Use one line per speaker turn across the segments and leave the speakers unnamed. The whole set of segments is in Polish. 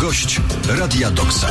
Gość Radia Doksa.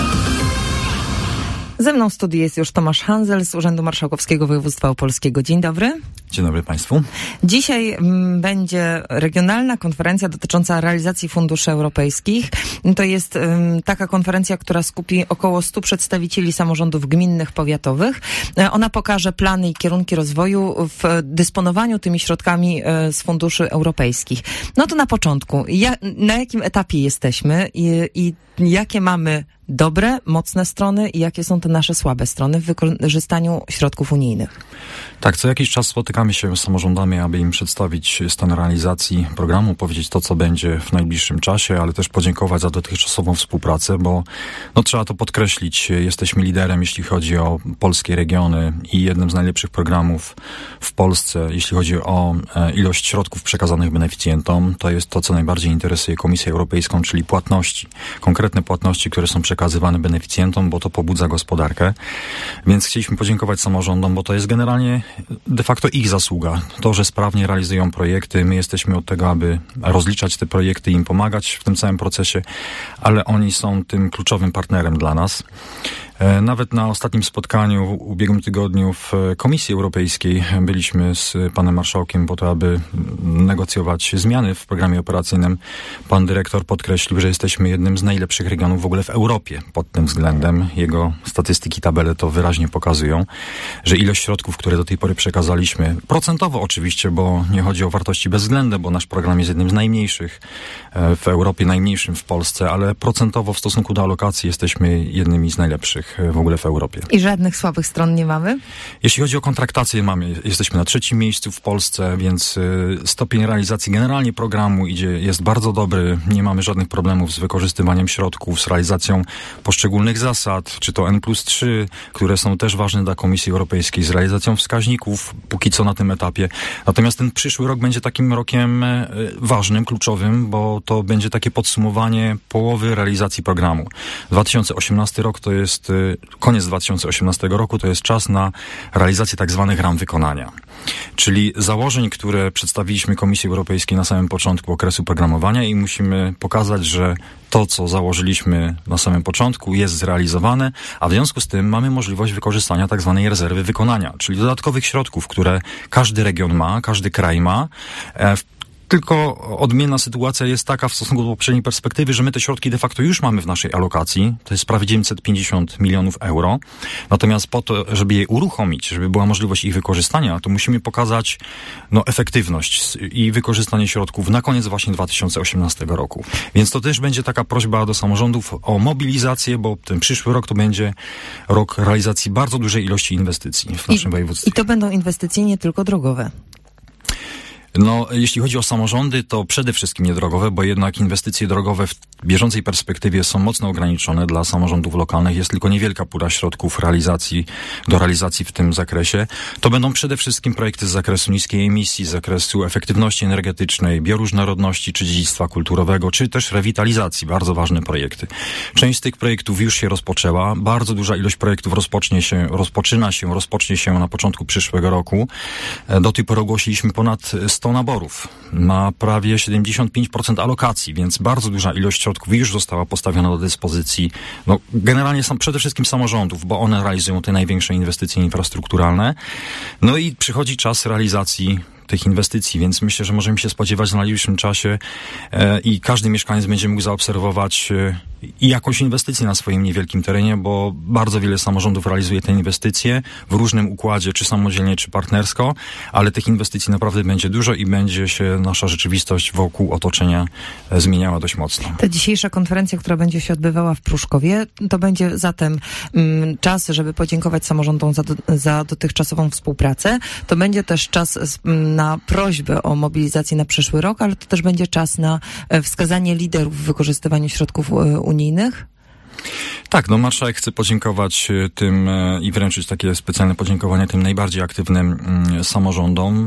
Ze mną w studiu jest już Tomasz Hanzel z Urzędu Marszałkowskiego Województwa Opolskiego. Dzień dobry.
Dzień dobry Państwu.
Dzisiaj będzie regionalna konferencja dotycząca realizacji funduszy europejskich. To jest taka konferencja, która skupi około 100 przedstawicieli samorządów gminnych, powiatowych. Ona pokaże plany i kierunki rozwoju w dysponowaniu tymi środkami z funduszy europejskich. No to na początku, na jakim etapie jesteśmy i jakie mamy dobre, mocne strony i jakie są te nasze słabe strony w wykorzystaniu środków unijnych?
Tak, co jakiś czas spotykamy się z samorządami, aby im przedstawić stan realizacji programu, powiedzieć to, co będzie w najbliższym czasie, ale też podziękować za dotychczasową współpracę, bo trzeba to podkreślić, jesteśmy liderem, jeśli chodzi o polskie regiony i jednym z najlepszych programów w Polsce, jeśli chodzi o ilość środków przekazanych beneficjentom. To jest to, co najbardziej interesuje Komisję Europejską, czyli płatności, konkretne płatności, które są przekazywane beneficjentom, bo to pobudza gospodarkę. Więc chcieliśmy podziękować samorządom, bo to jest generalnie de facto ich zasługa. To, że sprawnie realizują projekty, my jesteśmy od tego, aby rozliczać te projekty i im pomagać w tym całym procesie, ale oni są tym kluczowym partnerem dla nas. Nawet na ostatnim spotkaniu w ubiegłym tygodniu w Komisji Europejskiej byliśmy z panem marszałkiem po to, aby negocjować zmiany w programie operacyjnym. Pan dyrektor podkreślił, że jesteśmy jednym z najlepszych regionów w ogóle w Europie pod tym względem. Jego statystyki, tabele to wyraźnie pokazują, że ilość środków, które do tej pory przekazaliśmy, procentowo oczywiście, bo nie chodzi o wartości bezwzględne, bo nasz program jest jednym z najmniejszych w Europie, najmniejszym w Polsce, ale procentowo w stosunku do alokacji jesteśmy jednymi z najlepszych w ogóle w Europie.
I żadnych słabych stron nie mamy?
Jeśli chodzi o kontraktację, jesteśmy na 3. miejscu w Polsce, więc stopień realizacji generalnie programu jest bardzo dobry. Nie mamy żadnych problemów z wykorzystywaniem środków, z realizacją poszczególnych zasad, czy to N+3, które są też ważne dla Komisji Europejskiej, z realizacją wskaźników, póki co na tym etapie. Natomiast ten przyszły rok będzie takim rokiem ważnym, kluczowym, bo to będzie takie podsumowanie połowy realizacji programu. 2018 rok to jest koniec 2018 roku, to jest czas na realizację tak zwanych ram wykonania. Czyli założeń, które przedstawiliśmy Komisji Europejskiej na samym początku okresu programowania i musimy pokazać, że to, co założyliśmy na samym początku, jest zrealizowane, a w związku z tym mamy możliwość wykorzystania tak zwanej rezerwy wykonania, czyli dodatkowych środków, które każdy region ma, każdy kraj ma. Tylko odmienna sytuacja jest taka w stosunku do poprzedniej perspektywy, że my te środki de facto już mamy w naszej alokacji. To jest prawie 950 milionów euro. Natomiast po to, żeby je uruchomić, żeby była możliwość ich wykorzystania, to musimy pokazać efektywność i wykorzystanie środków na koniec właśnie 2018 roku. Więc to też będzie taka prośba do samorządów o mobilizację, bo ten przyszły rok to będzie rok realizacji bardzo dużej ilości inwestycji w naszym województwie.
I to będą inwestycje nie tylko drogowe.
Jeśli chodzi o samorządy, to przede wszystkim niedrogowe, bo jednak inwestycje drogowe w bieżącej perspektywie są mocno ograniczone dla samorządów lokalnych. Jest tylko niewielka pula środków do realizacji w tym zakresie. To będą przede wszystkim projekty z zakresu niskiej emisji, z zakresu efektywności energetycznej, bioróżnorodności czy dziedzictwa kulturowego, czy też rewitalizacji. Bardzo ważne projekty. Część z tych projektów już się rozpoczęła. Bardzo duża ilość projektów rozpocznie się na początku przyszłego roku. Do tej pory ogłosiliśmy ponad 100 naborów. Ma prawie 75% alokacji, więc bardzo duża ilość środków już została postawiona do dyspozycji generalnie przede wszystkim samorządów, bo one realizują te największe inwestycje infrastrukturalne. I przychodzi czas realizacji tych inwestycji, więc myślę, że możemy się spodziewać w najbliższym czasie i każdy mieszkaniec będzie mógł zaobserwować i jakąś inwestycję na swoim niewielkim terenie, bo bardzo wiele samorządów realizuje te inwestycje w różnym układzie, czy samodzielnie, czy partnersko, ale tych inwestycji naprawdę będzie dużo i będzie się nasza rzeczywistość wokół otoczenia zmieniała dość mocno.
Ta dzisiejsza konferencja, która będzie się odbywała w Pruszkowie, to będzie zatem czas, żeby podziękować samorządom za dotychczasową współpracę. To będzie też czas na prośbę o mobilizację na przyszły rok, ale to też będzie czas na wskazanie liderów w wykorzystywaniu środków unijnych?
Tak, marszałek chce podziękować tym i wręczyć takie specjalne podziękowanie tym najbardziej aktywnym samorządom.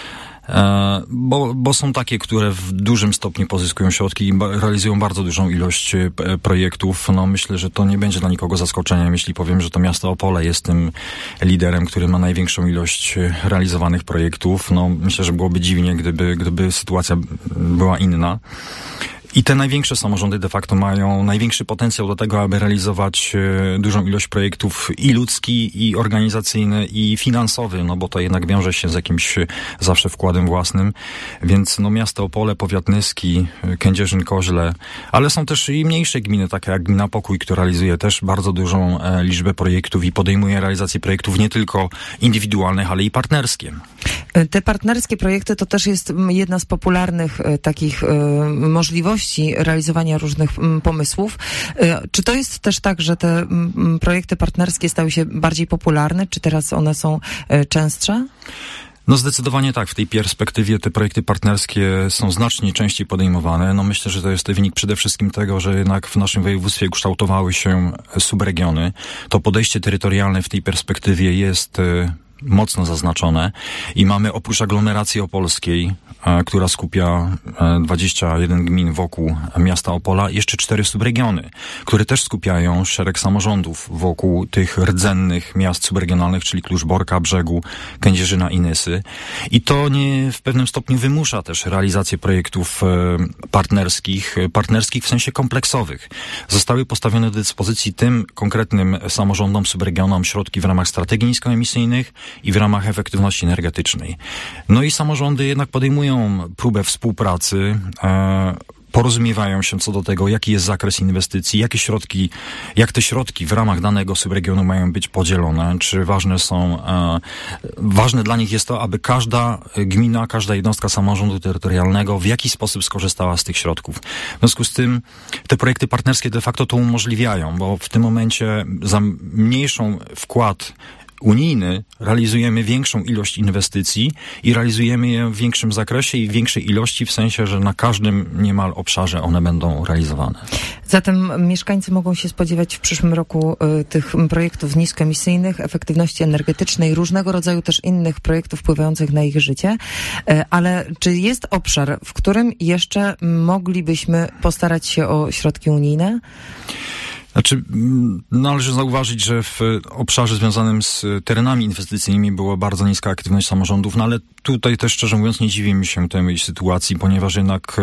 Bo są takie, które w dużym stopniu pozyskują środki i realizują bardzo dużą ilość projektów. Myślę, że to nie będzie dla nikogo zaskoczeniem, jeśli powiem, że to miasto Opole jest tym liderem, który ma największą ilość realizowanych projektów. Myślę, że byłoby dziwnie, gdyby sytuacja była inna. I te największe samorządy de facto mają największy potencjał do tego, aby realizować dużą ilość projektów i ludzki, i organizacyjny, i finansowy, no bo to jednak wiąże się z jakimś zawsze wkładem własnym. Więc no miasto Opole, powiat nyski, Kędzierzyn-Koźle, ale są też i mniejsze gminy, takie jak gmina Pokój, która realizuje też bardzo dużą liczbę projektów i podejmuje realizację projektów nie tylko indywidualnych, ale i partnerskie.
Te partnerskie projekty to też jest jedna z popularnych takich możliwości realizowania różnych pomysłów. Czy to jest też tak, że te projekty partnerskie stały się bardziej popularne? Czy teraz one są częstsze?
No zdecydowanie tak. W tej perspektywie te projekty partnerskie są znacznie częściej podejmowane. No myślę, że to jest wynik przede wszystkim tego, że jednak w naszym województwie kształtowały się subregiony. To podejście terytorialne w tej perspektywie jest mocno zaznaczone i mamy oprócz aglomeracji opolskiej, która skupia 21 gmin wokół miasta Opola, jeszcze 4 subregiony, które też skupiają szereg samorządów wokół tych rdzennych miast subregionalnych, czyli Kluczborka, Brzegu, Kędzierzyna i Nysy. I to w pewnym stopniu wymusza też realizację projektów partnerskich w sensie kompleksowych. Zostały postawione do dyspozycji tym konkretnym samorządom, subregionom środki w ramach strategii niskoemisyjnych i w ramach efektywności energetycznej. No i samorządy jednak podejmują próbę współpracy, porozumiewają się co do tego, jaki jest zakres inwestycji, jak te środki w ramach danego subregionu mają być podzielone, czy ważne dla nich jest to, aby każda gmina, każda jednostka samorządu terytorialnego w jakiś sposób skorzystała z tych środków. W związku z tym te projekty partnerskie de facto to umożliwiają, bo w tym momencie za mniejszą wkład unijny realizujemy większą ilość inwestycji i realizujemy je w większym zakresie i w większej ilości, w sensie, że na każdym niemal obszarze one będą realizowane.
Zatem mieszkańcy mogą się spodziewać w przyszłym roku tych projektów niskoemisyjnych, efektywności energetycznej, różnego rodzaju też innych projektów wpływających na ich życie. Ale czy jest obszar, w którym jeszcze moglibyśmy postarać się o środki unijne?
Znaczy, należy zauważyć, że w obszarze związanym z terenami inwestycyjnymi była bardzo niska aktywność samorządów, no ale tutaj też szczerze mówiąc nie dziwi mi się tej sytuacji, ponieważ jednak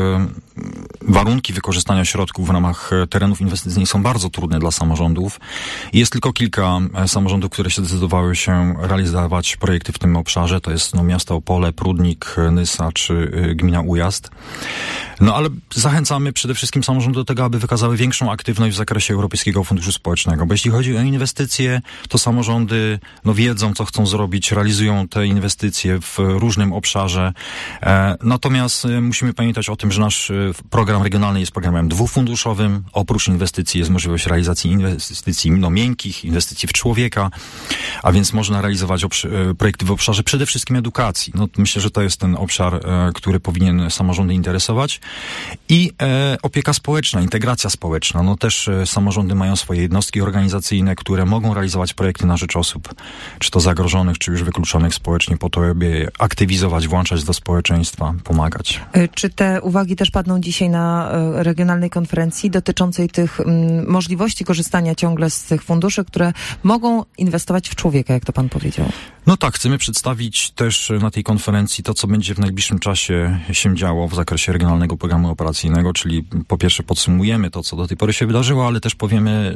warunki wykorzystania środków w ramach terenów inwestycyjnych są bardzo trudne dla samorządów. Jest tylko kilka samorządów, które się zdecydowały się realizować projekty w tym obszarze. To jest miasto Opole, Prudnik, Nysa czy gmina Ujazd. No ale zachęcamy przede wszystkim samorządy do tego, aby wykazały większą aktywność w zakresie Europejskiego Funduszu Społecznego, bo jeśli chodzi o inwestycje, to samorządy wiedzą, co chcą zrobić, realizują te inwestycje w różnym obszarze. Natomiast musimy pamiętać o tym, że nasz program regionalny jest programem dwufunduszowym. Oprócz inwestycji jest możliwość realizacji inwestycji miękkich, inwestycji w człowieka, a więc można realizować projekty w obszarze przede wszystkim edukacji. No, myślę, że to jest ten obszar, który powinien samorządy interesować. I opieka społeczna, integracja społeczna. No też samorządy mają swoje jednostki organizacyjne, które mogą realizować projekty na rzecz osób, czy to zagrożonych, czy już wykluczonych społecznie, po to, aby je aktywizować, włączać do społeczeństwa, pomagać.
Czy te uwagi też padną dzisiaj na regionalnej konferencji dotyczącej tych możliwości korzystania ciągle z tych funduszy, które mogą inwestować w człowieka, jak to pan powiedział?
No tak, chcemy przedstawić też na tej konferencji to, co będzie w najbliższym czasie się działo w zakresie regionalnego programu operacyjnego, czyli po pierwsze podsumujemy to, co do tej pory się wydarzyło, ale też powiemy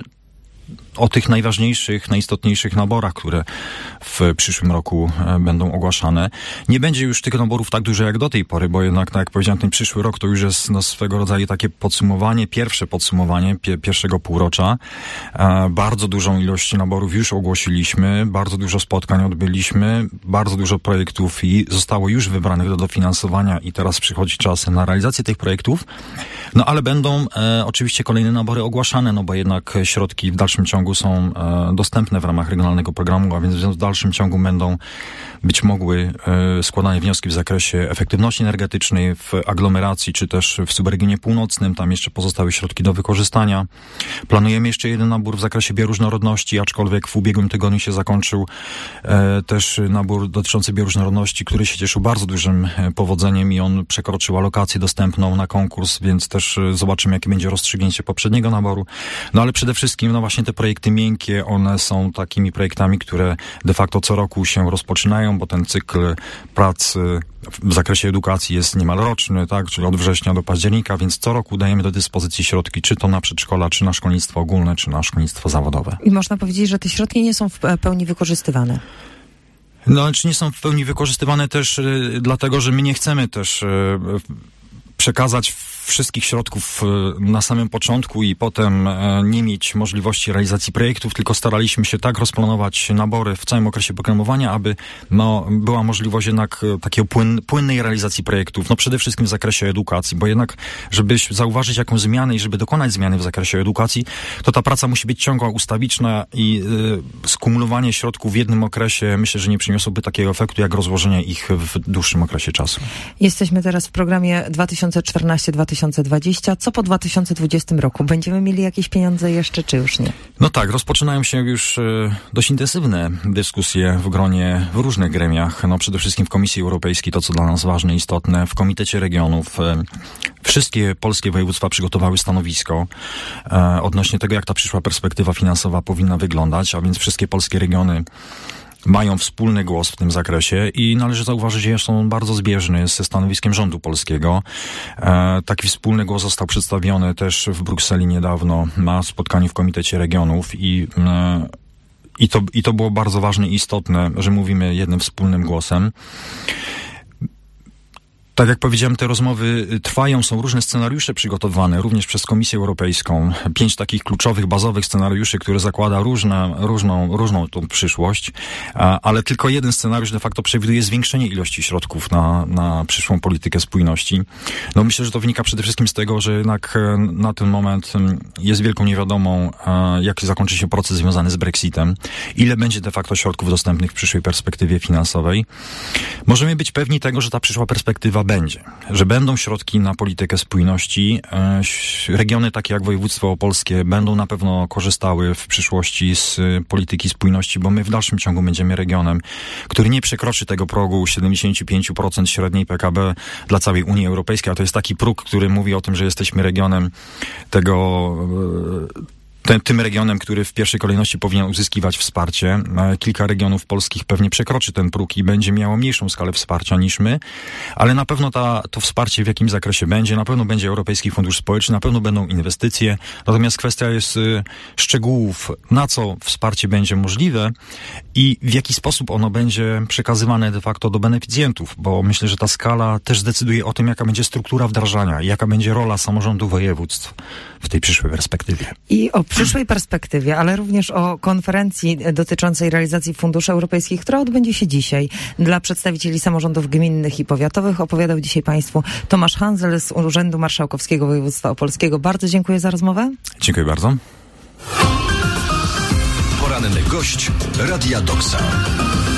o tych najważniejszych, najistotniejszych naborach, które w przyszłym roku będą ogłaszane. Nie będzie już tych naborów tak dużo jak do tej pory, bo jednak, tak jak powiedziałem, ten przyszły rok to już jest swego rodzaju takie podsumowanie, pierwsze podsumowanie pierwszego półrocza. Bardzo dużą ilość naborów już ogłosiliśmy, bardzo dużo spotkań odbyliśmy, bardzo dużo projektów zostało już wybranych do dofinansowania i teraz przychodzi czas na realizację tych projektów. No ale będą oczywiście kolejne nabory ogłaszane, no bo jednak środki w dalszym ciągu są dostępne w ramach regionalnego programu, a więc w dalszym ciągu będą być mogły składane wnioski w zakresie efektywności energetycznej w aglomeracji, czy też w subregionie północnym. Tam jeszcze pozostały środki do wykorzystania. Planujemy jeszcze jeden nabór w zakresie bioróżnorodności, aczkolwiek w ubiegłym tygodniu się zakończył też nabór dotyczący bioróżnorodności, który się cieszył bardzo dużym powodzeniem i on przekroczył alokację dostępną na konkurs, więc też ponieważ zobaczymy, jakie będzie rozstrzygnięcie poprzedniego naboru. No ale przede wszystkim, no właśnie te projekty miękkie, one są takimi projektami, które de facto co roku się rozpoczynają, bo ten cykl prac w zakresie edukacji jest niemal roczny, tak, czyli od września do października, więc co roku dajemy do dyspozycji środki, czy to na przedszkola, czy na szkolnictwo ogólne, czy na szkolnictwo zawodowe.
I można powiedzieć, że te środki nie są w pełni wykorzystywane.
No, czy nie są w pełni wykorzystywane też dlatego, że my nie chcemy też przekazać wszystkich środków na samym początku i potem nie mieć możliwości realizacji projektów, tylko staraliśmy się tak rozplanować nabory w całym okresie programowania, aby była możliwość jednak takiej płynnej realizacji projektów, no przede wszystkim w zakresie edukacji, bo jednak, żeby zauważyć jakąś zmianę i żeby dokonać zmiany w zakresie edukacji, to ta praca musi być ciągła, ustawiczna i skumulowanie środków w jednym okresie, myślę, że nie przyniosłoby takiego efektu, jak rozłożenie ich w dłuższym okresie czasu.
Jesteśmy teraz w programie 2014-2020. Co po 2020 roku? Będziemy mieli jakieś pieniądze jeszcze, czy już nie?
No tak, rozpoczynają się już dość intensywne dyskusje w różnych gremiach. No przede wszystkim w Komisji Europejskiej, to co dla nas ważne i istotne, w Komitecie Regionów. Wszystkie polskie województwa przygotowały stanowisko odnośnie tego, jak ta przyszła perspektywa finansowa powinna wyglądać, a więc wszystkie polskie regiony mają wspólny głos w tym zakresie i należy zauważyć, że jest on bardzo zbieżny ze stanowiskiem rządu polskiego. Taki wspólny głos został przedstawiony też w Brukseli niedawno na spotkaniu w Komitecie Regionów i to było bardzo ważne i istotne, że mówimy jednym wspólnym głosem. Tak jak powiedziałem, te rozmowy trwają, są różne scenariusze przygotowane, również przez Komisję Europejską. 5 takich kluczowych, bazowych scenariuszy, które zakłada różną tą przyszłość, ale tylko jeden scenariusz de facto przewiduje zwiększenie ilości środków na przyszłą politykę spójności. No myślę, że to wynika przede wszystkim z tego, że jednak na ten moment jest wielką niewiadomą, jak zakończy się proces związany z Brexitem, ile będzie de facto środków dostępnych w przyszłej perspektywie finansowej. Możemy być pewni tego, że ta przyszła perspektywa że będą środki na politykę spójności. Regiony takie jak województwo opolskie będą na pewno korzystały w przyszłości z polityki spójności, bo my w dalszym ciągu będziemy regionem, który nie przekroczy tego progu 75% średniej PKB dla całej Unii Europejskiej, a to jest taki próg, który mówi o tym, że jesteśmy regionem tym regionem, który w pierwszej kolejności powinien uzyskiwać wsparcie. Kilka regionów polskich pewnie przekroczy ten próg i będzie miało mniejszą skalę wsparcia niż my, ale na pewno to wsparcie w jakim zakresie będzie, na pewno będzie Europejski Fundusz Społeczny, na pewno będą inwestycje, natomiast kwestia jest szczegółów, na co wsparcie będzie możliwe i w jaki sposób ono będzie przekazywane de facto do beneficjentów, bo myślę, że ta skala też decyduje o tym, jaka będzie struktura wdrażania i jaka będzie rola samorządu województw w tej przyszłej perspektywie.
I o przyszłej perspektywie, ale również o konferencji dotyczącej realizacji funduszy europejskich, która odbędzie się dzisiaj dla przedstawicieli samorządów gminnych i powiatowych. Opowiadał dzisiaj Państwu Tomasz Hanzel z Urzędu Marszałkowskiego Województwa Opolskiego. Bardzo dziękuję za rozmowę.
Dziękuję bardzo.
Poranny gość Radia Doksa.